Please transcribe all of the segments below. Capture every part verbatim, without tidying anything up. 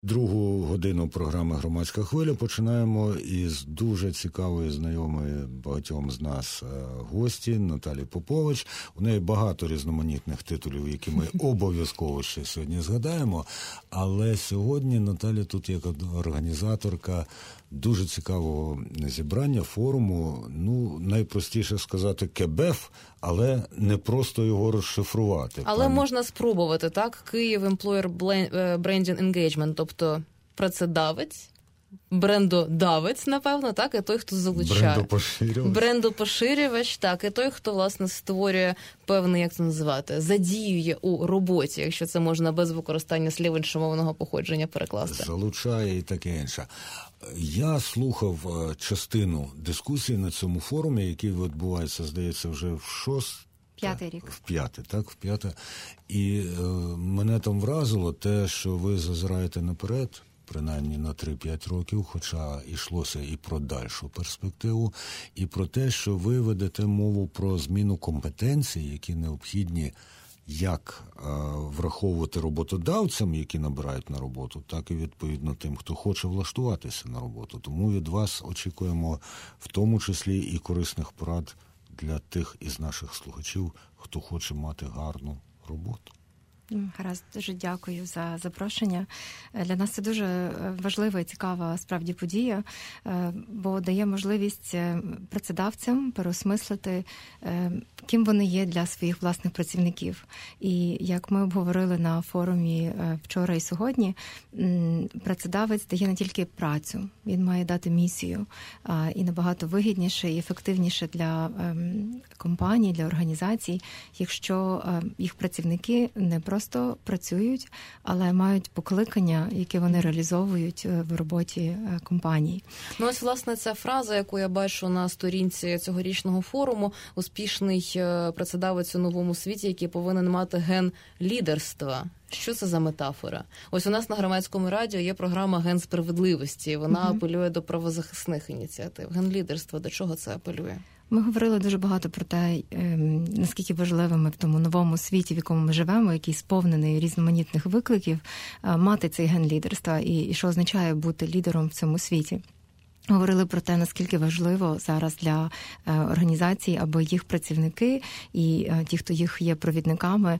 Другу годину програми «Громадська хвиля» починаємо із дуже цікавої, знайомої багатьом з нас гості Наталі Попович. У неї багато різноманітних титулів, які ми обов'язково ще сьогодні згадаємо. Але сьогодні Наталя тут як організаторка дуже цікавого зібрання, форуму, ну, найпростіше сказати, КЕБЕФ, але не просто його розшифрувати. Але пані... можна спробувати, так? Київ Employer Branding Engagement, тобто працедавець, брендодавець, напевно, так, і той, хто залучає. Брендопоширювач. Брендопоширювач, так, і той, хто, власне, створює певний, як це називати, задіює у роботі, якщо це можна без використання слів іншомовного походження перекласти. Залучає і таке інше. Я слухав частину дискусії на цьому форумі, який відбувається, здається, вже в шостий, П'ятий рік. В п'яте, так, в п'яте. І е, мене там вразило те, що ви зазираєте наперед, принаймні на три-п'ять років, хоча йшлося і про дальшу перспективу, і про те, що ви ведете мову про зміну компетенцій, які необхідні як е, враховувати роботодавцям, які набирають на роботу, так і, відповідно, тим, хто хоче влаштуватися на роботу. Тому від вас очікуємо в тому числі і корисних порад для тих із наших слухачів, хто хоче мати гарну роботу. Гаразд, дуже дякую за запрошення. Для нас це дуже важлива і цікава справді подія, бо дає можливість працедавцям переосмислити, ким вони є для своїх власних працівників. І як ми обговорили на форумі вчора і сьогодні, працедавець дає не тільки працю, він має дати місію. І набагато вигідніше і ефективніше для компаній, для організацій, якщо їх працівники не просто Просто працюють, але мають покликання, яке вони реалізовують в роботі компанії. Ну ось, власне, ця фраза, яку я бачу на сторінці цьогорічного форуму, успішний працедавець у новому світі, який повинен мати ген лідерства. Що це за метафора? Ось у нас на Громадському радіо є програма «Ген справедливості». Вона mm-hmm. апелює до правозахисних ініціатив. Ген лідерства, до чого це апелює? Ми говорили дуже багато про те, наскільки важливими в тому новому світі, в якому ми живемо, який сповнений різноманітних викликів, мати цей ген лідерства і, і що означає бути лідером в цьому світі. Говорили про те, наскільки важливо зараз для організацій, аби їх працівники і ті, хто їх є провідниками,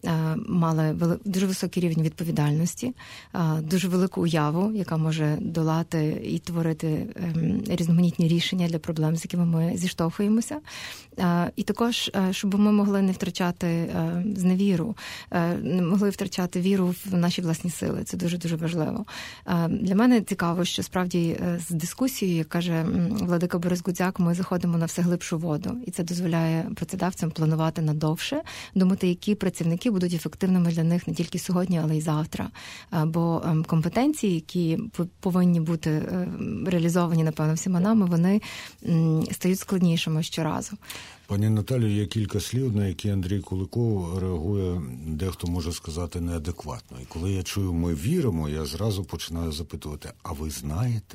мали дуже високий рівень відповідальності, дуже велику уяву, яка може долати і творити різноманітні рішення для проблем, з якими ми зіштовхуємося. І також, щоб ми могли не втрачати зневіру, не могли втрачати віру в наші власні сили. Це дуже-дуже важливо. Для мене цікаво, що справді з дискусії, як каже владика Борис Гудзяк, ми заходимо на все глибшу воду. І це дозволяє працедавцям планувати надовше, думати, які працівники будуть ефективними для них не тільки сьогодні, але й завтра. Бо компетенції, які повинні бути реалізовані, напевно, всіма нами, вони стають складнішими щоразу. Пані Наталю, є кілька слів, на які Андрій Куликов реагує, дехто може сказати, неадекватно. І коли я чую «ми віримо», я зразу починаю запитувати, а ви знаєте?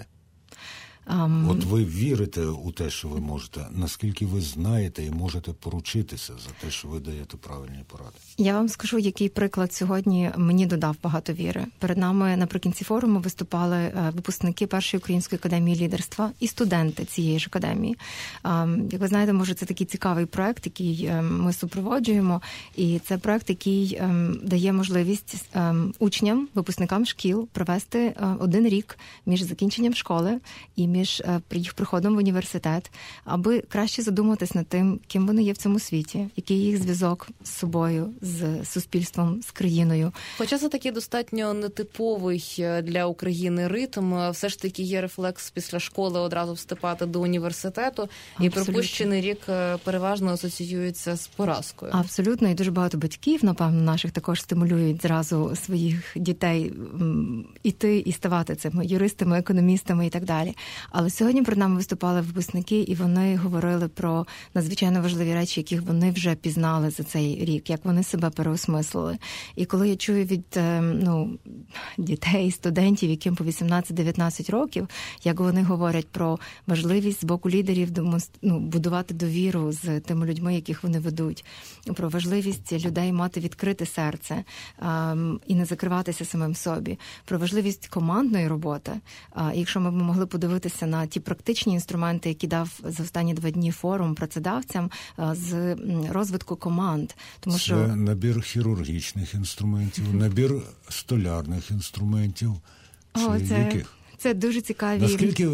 Um... От ви вірите у те, що ви можете, наскільки ви знаєте і можете поручитися за те, що ви даєте правильні поради? Я вам скажу, який приклад сьогодні мені додав багато віри. Перед нами наприкінці форуму виступали випускники Першої української академії лідерства і студенти цієї ж академії. Як ви знаєте, може, це такий цікавий проект, який ми супроводжуємо, і це проект, який дає можливість учням, випускникам шкіл провести один рік між закінченням школи і між їх приходом в університет, аби краще задуматись над тим, ким вони є в цьому світі, який їх зв'язок з собою, з суспільством, з країною. Хоча це такий достатньо нетиповий для України ритм, все ж таки є рефлекс після школи одразу вступати до університету, Абсолютно. І пропущений рік переважно асоціюється з поразкою. Абсолютно, і дуже багато батьків, напевно, наших також стимулюють зразу своїх дітей іти і ставати цими юристами, економістами і так далі. Але сьогодні перед нами виступали випускники, і вони говорили про надзвичайно важливі речі, яких вони вже пізнали за цей рік, як вони себе переосмислили. І коли я чую від ну, дітей, студентів, яким по вісімнадцять-дев'ятнадцять років, як вони говорять про важливість з боку лідерів ну, будувати довіру з тими людьми, яких вони ведуть, про важливість людей мати відкрите серце ем, і не закриватися самим собі, про важливість командної роботи. А якщо ми б могли подивитися на ті практичні інструменти, які дав за останні два дні форум працедавцям з розвитку команд. Тому Це що набір хірургічних інструментів, набір столярних інструментів. Чи О, це... яких? Це дуже цікаві. Наскільки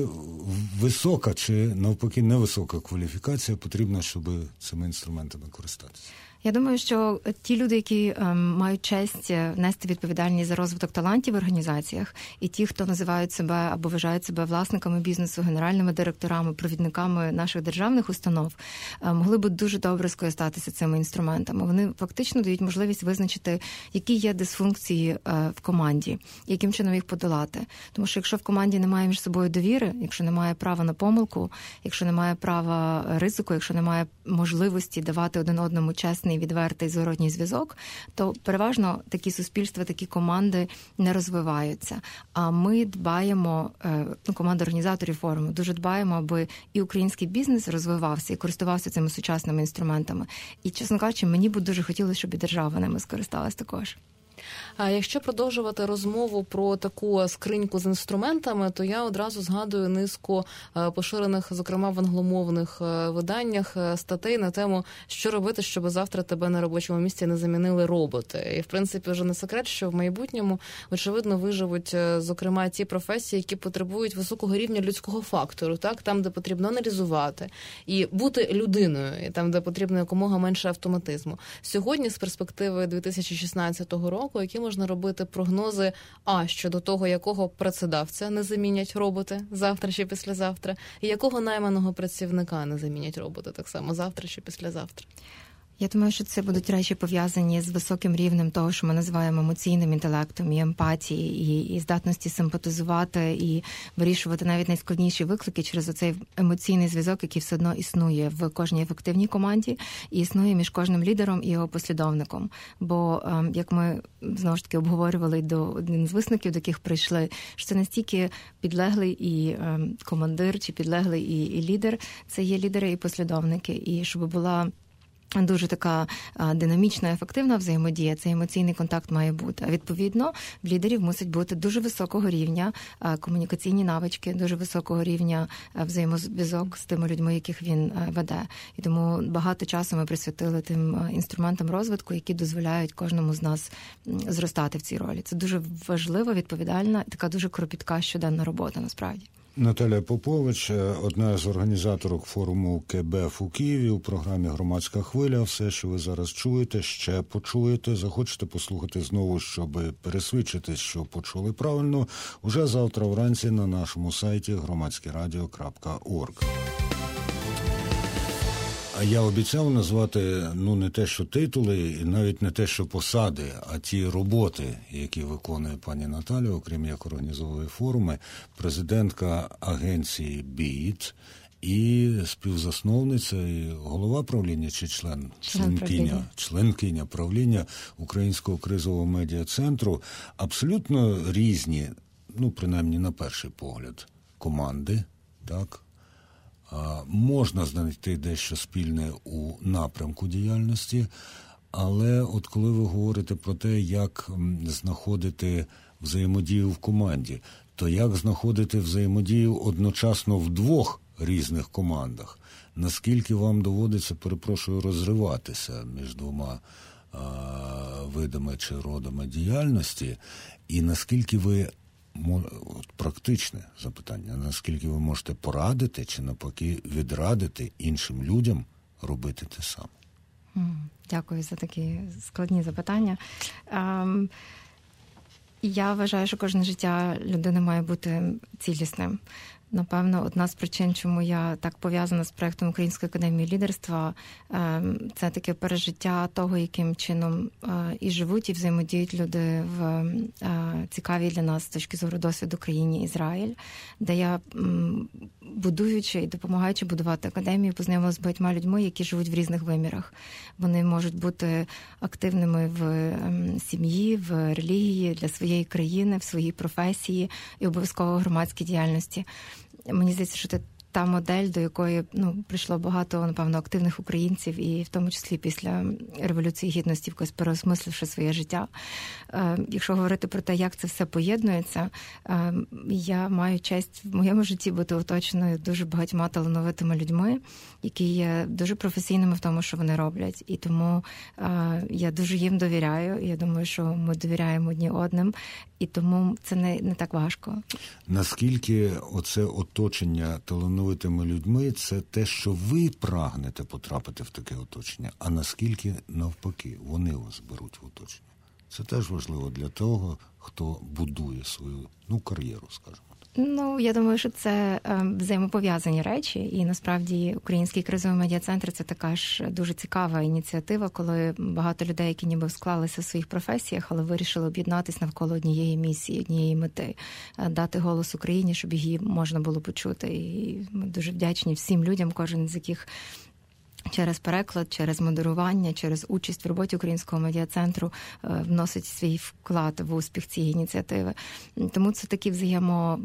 висока чи навпаки невисока кваліфікація потрібна, щоб цими інструментами користатися? Я думаю, що ті люди, які ем, мають честь нести відповідальність за розвиток талантів в організаціях, і ті, хто називають себе або вважають себе власниками бізнесу, генеральними директорами, провідниками наших державних установ, е, могли б дуже добре скористатися цими інструментами. Вони фактично дають можливість визначити, які є дисфункції е, в команді, яким чином їх подолати. Тому що якщо в команді немає між собою довіри, якщо немає права на помилку, якщо немає права ризику, якщо немає можливості давати один одному чесний, відвертий зворотній зв'язок, то переважно такі суспільства, такі команди не розвиваються. А ми дбаємо, ну, команда організаторів форуму, дуже дбаємо, аби і український бізнес розвивався і користувався цими сучасними інструментами. І, чесно кажучи, мені б дуже хотілося, щоб і держава ними скористалась також. А якщо продовжувати розмову про таку скриньку з інструментами, то я одразу згадую низку поширених, зокрема в англомовних виданнях, статей на тему, що робити, щоб завтра тебе на робочому місці не замінили роботи. І, в принципі, вже не секрет, що в майбутньому, очевидно, виживуть, зокрема, ті професії, які потребують високого рівня людського фактору, так? Там, де потрібно аналізувати і бути людиною, і там, де потрібно якомога менше автоматизму. Сьогодні, з перспективи дві тисячі шістнадцятого року, які можна робити прогнози, а щодо того, якого працедавця не замінять роботи завтра чи післязавтра, і якого найманого працівника не замінять роботи так само завтра чи післязавтра. Я думаю, що це будуть речі пов'язані з високим рівнем того, що ми називаємо емоційним інтелектом і емпатії, і, і здатності симпатизувати і вирішувати навіть найскладніші виклики через оцей емоційний зв'язок, який все одно існує в кожній ефективній команді і існує між кожним лідером і його послідовником. Бо, як ми, знову ж таки, обговорювали до один з висновків, до яких прийшли, що це настільки підлеглий і командир, чи підлеглий і, і лідер, це є лідери і послідовники. І щоб була дуже така динамічна, ефективна взаємодія, цей емоційний контакт має бути. А відповідно, в лідерів мусить бути дуже високого рівня комунікаційні навички, дуже високого рівня взаємозв'язок з тими людьми, яких він веде. І тому багато часу ми присвятили тим інструментам розвитку, які дозволяють кожному з нас зростати в цій ролі. Це дуже важлива, відповідальна і така дуже кропітка щоденна робота, насправді. Наталя Попович, одна з організаторок форуму КЕБЕФ у Києві у програмі «Громадська хвиля». Все, що ви зараз чуєте, ще почуєте. Захочете послухати знову, щоб пересвідчитись, що почули правильно, уже завтра вранці на нашому сайті громадське радіо крапка орг. А я обіцяв назвати, ну, не те, що титули, і навіть не те, що посади, а ті роботи, які виконує пані Наталя, окрім як організовує форуми, президентка агенції «Біт» і співзасновниця, і голова правління, чи член, членкиня, членкиня правління Українського кризового медіа-центру. Абсолютно різні, ну, принаймні на перший погляд, команди, так? Можна знайти дещо спільне у напрямку діяльності, але от коли ви говорите про те, як знаходити взаємодію в команді, то як знаходити взаємодію одночасно в двох різних командах? Наскільки вам доводиться, перепрошую, розриватися між двома а, видами чи родами діяльності, і наскільки ви практичне запитання, наскільки ви можете порадити чи навпаки відрадити іншим людям робити те саме? Дякую за такі складні запитання. Я вважаю, що кожне життя людини має бути цілісним. Напевно, одна з причин, чому я так пов'язана з проєктом Української академії лідерства, це таке пережиття того, яким чином і живуть, і взаємодіють люди в цікавій для нас з точки зору досвіду країні Ізраїль, де я, будуючи і допомагаючи будувати академію, познайомилася з багатьма людьми, які живуть в різних вимірах. Вони можуть бути активними в сім'ї, в релігії, для своєї країни, в своїй професії і обов'язково в громадській діяльності. Мені здається, що це та модель, до якої ну, прийшло багато, напевно, активних українців, і в тому числі після Революції Гідності, якось переосмисливши своє життя. Е, якщо говорити про те, як це все поєднується, е, я маю честь в моєму житті бути оточеною дуже багатьма талановитими людьми, які є дуже професійними в тому, що вони роблять. І тому е, я дуже їм довіряю, і я думаю, що ми довіряємо одні одним, і тому це не, не так важко. Наскільки оце оточення талановитими людьми – це те, що ви прагнете потрапити в таке оточення, а наскільки, навпаки, вони вас беруть в оточення? Це теж важливо для того, хто будує свою ну, кар'єру, скажімо. Ну, я думаю, що це е, взаємопов'язані речі, і насправді Український кризовий медіа-центр – це така ж дуже цікава ініціатива, коли багато людей, які ніби склалися в своїх професіях, але вирішили об'єднатися навколо однієї місії, однієї мети – дати голос Україні, щоб її можна було почути. І ми дуже вдячні всім людям, кожен з яких через переклад, через модерування, через участь в роботі Українського медіа-центру вносить свій вклад в успіх цієї ініціативи. Тому це такі взаємо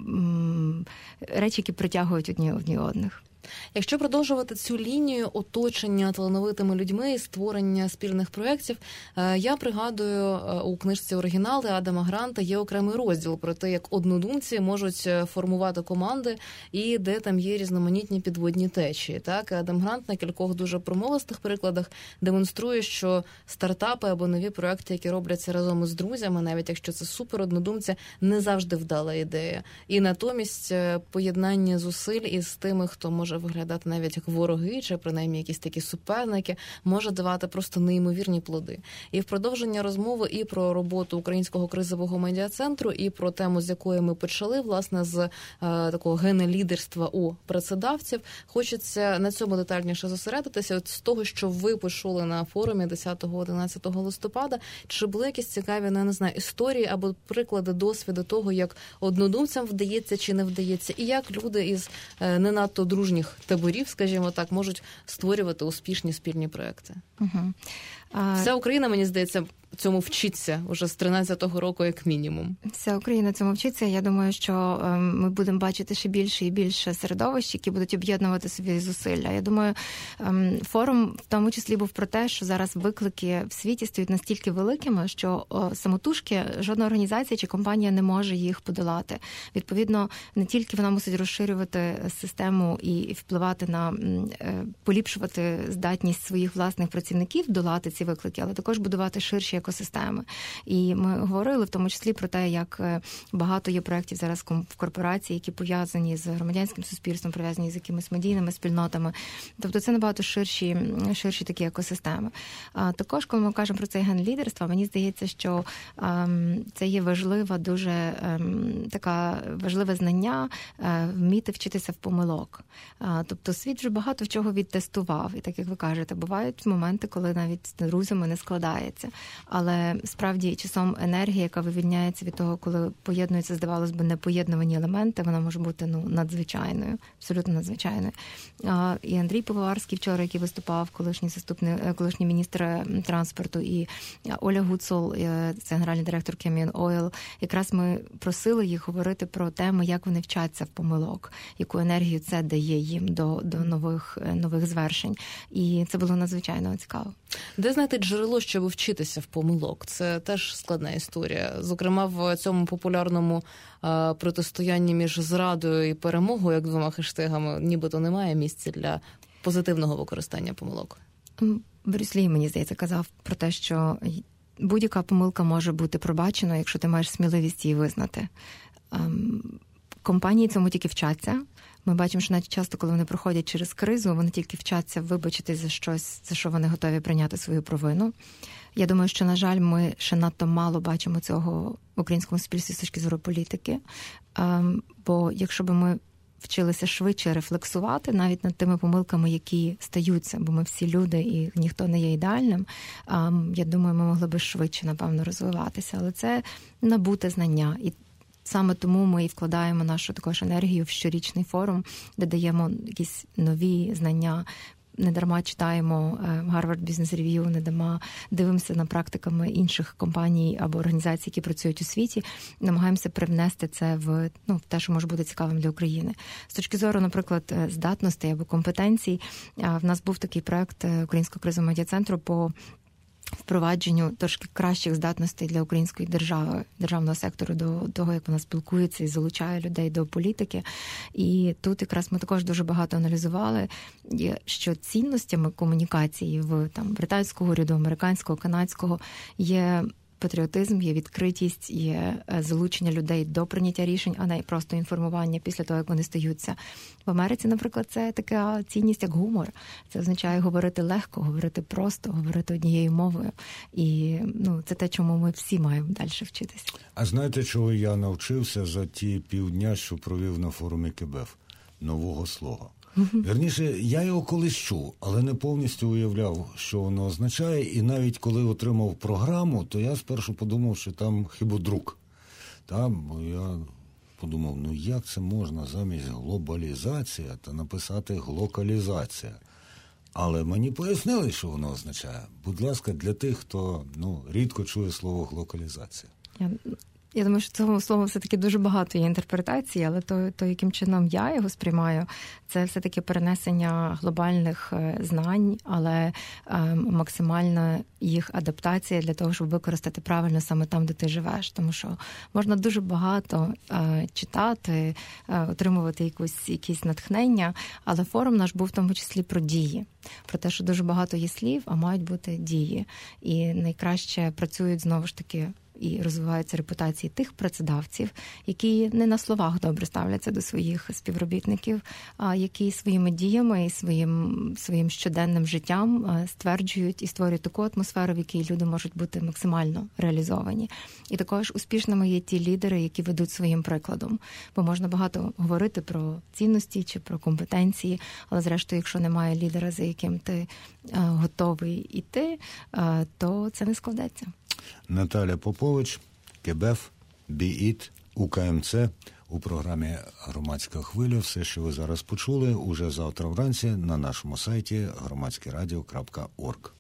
речі, які притягують одні одні одних. Якщо продовжувати цю лінію оточення талановитими людьми і створення спільних проєктів, я пригадую, у книжці «Оригінали» Адама Гранта є окремий розділ про те, як однодумці можуть формувати команди і де там є різноманітні підводні течії. Так, Адам Грант на кількох дуже промовистих прикладах демонструє, що стартапи або нові проєкти, які робляться разом із друзями, навіть якщо це супероднодумці, не завжди вдала ідея. І натомість поєднання зусиль із тими, хто може виглядати навіть як вороги, чи принаймні якісь такі суперники, може давати просто неймовірні плоди. І в продовження розмови і про роботу Українського кризового медіа-центру, і про тему, з якої ми почали, власне, з е, такого гена лідерства у працедавців, хочеться на цьому детальніше зосередитися. От з того, що ви почули на форумі десятого-одинадцятого листопада, чи були якісь цікаві, не, не знаю, історії або приклади, досвіду того, як однодумцям вдається чи не вдається, і як люди із е, не надто дружніх таборів, скажімо так, можуть створювати успішні спільні проекти. Угу. А... Вся Україна, мені здається, цьому вчиться уже з тринадцятого року як мінімум. Вся Україна цьому вчиться. Я думаю, що ми будемо бачити ще більше і більше середовищ, які будуть об'єднувати собі зусилля. Я думаю, форум в тому числі був про те, що зараз виклики в світі стають настільки великими, що самотужки жодна організація чи компанія не може їх подолати. Відповідно, не тільки вона мусить розширювати систему і впливати на, поліпшувати здатність своїх власних працівників долати ці виклики, але також будувати ширші екосистеми. І ми говорили в тому числі про те, як багато є проєктів зараз в корпорації, які пов'язані з громадянським суспільством, пов'язані з якимись медійними спільнотами. Тобто це набагато ширші, ширші такі екосистеми. А також, коли ми кажемо про цей ген лідерства, мені здається, що ем, це є важлива, дуже ем, така важливе знання, е, вміти вчитися в помилок. А, тобто світ вже багато чого відтестував. І так, як ви кажете, бувають моменти, коли навіть з друзями не складається. Але справді часом енергія, яка вивільняється від того, коли поєднуються, здавалось би, непоєднувані елементи, вона може бути ну, надзвичайною, абсолютно надзвичайною. А, і Андрій Пивоварський вчора, який виступав, колишній заступник, колишній міністр транспорту, і Оля Гуцул, це генеральний директор Canyon Oil, якраз ми просили їх говорити про теми, як вони вчаться в помилок, яку енергію це дає їм до, до нових, нових звершень. І це було надзвичайно цікаво. Де знайти джерело, щоб вчитися в помилок? Це теж складна історія. Зокрема, в цьому популярному а, протистоянні між зрадою і перемогою, як двома хештегами, нібито немає місця для позитивного використання помилок. Брюс Лі, мені здається, казав про те, що будь-яка помилка може бути пробачена, якщо ти маєш сміливість її визнати. Компанії цьому тільки вчаться. Ми бачимо, що навіть часто, коли вони проходять через кризу, вони тільки вчаться вибачити за щось, за що вони готові прийняти свою провину. Я думаю, що, на жаль, ми ще надто мало бачимо цього в українському суспільстві з точки зору політики. Бо якщо б ми вчилися швидше рефлексувати навіть над тими помилками, які стаються, бо ми всі люди і ніхто не є ідеальним. Я думаю, ми могли би швидше, напевно, розвиватися. Але це набуте знання. І саме тому ми і вкладаємо нашу також енергію в щорічний форум, де даємо якісь нові знання. Не дарма читаємо Harvard Business Review, не дарма дивимося на практиками інших компаній або організацій, які працюють у світі, намагаємося привнести це в, ну, в те, що може бути цікавим для України. З точки зору, наприклад, здатностей або компетенцій, в нас був такий проект Українського кризового медіа-центру по впровадженню трошки кращих здатностей для української держави, державного сектору до того, як вона спілкується і залучає людей до політики. І тут якраз ми також дуже багато аналізували, що цінностями комунікації в там британського уряду, американського, канадського є патріотизм, є відкритість, є залучення людей до прийняття рішень, а не просто інформування після того, як вони стаються. В Америці, наприклад, це така цінність, як гумор. Це означає говорити легко, говорити просто, говорити однією мовою. І ну, це те, чому ми всі маємо далі вчитися. А знаєте, чого я навчився за ті півдня, що провів на форумі КЕБЕФ? Нового слова. Вірніше, я його колись чув, але не повністю уявляв, що воно означає. І навіть коли отримав програму, то я спершу подумав, що там хибодрук. Там я подумав, ну як це можна замість глобалізація та написати глокалізація? Але мені пояснили, що воно означає. Будь ласка, для тих, хто ну, рідко чує слово глокалізація. Я... Я думаю, що цього слова все-таки дуже багато є інтерпретацій, але то, то, яким чином я його сприймаю, це все-таки перенесення глобальних знань, але е, максимальна їх адаптація для того, щоб використати правильно саме там, де ти живеш. Тому що можна дуже багато е, читати, е, отримувати якусь, якісь натхнення, але форум наш був в тому числі про дії. Про те, що дуже багато є слів, а мають бути дії. І найкраще працюють, знову ж таки, і розвиваються репутації тих працедавців, які не на словах добре ставляться до своїх співробітників, а які своїми діями і своїм, своїм щоденним життям стверджують і створюють таку атмосферу, в якій люди можуть бути максимально реалізовані. І також успішними є ті лідери, які ведуть своїм прикладом. Бо можна багато говорити про цінності чи про компетенції, але зрештою, якщо немає лідера, за яким ти готовий іти, то це не складеться. Наталя Попович, КЕБЕФ, БІІТ, УКМЦ у програмі «Громадська хвиля». Все, що ви зараз почули, уже завтра вранці на нашому сайті громадське радіо крапка орг.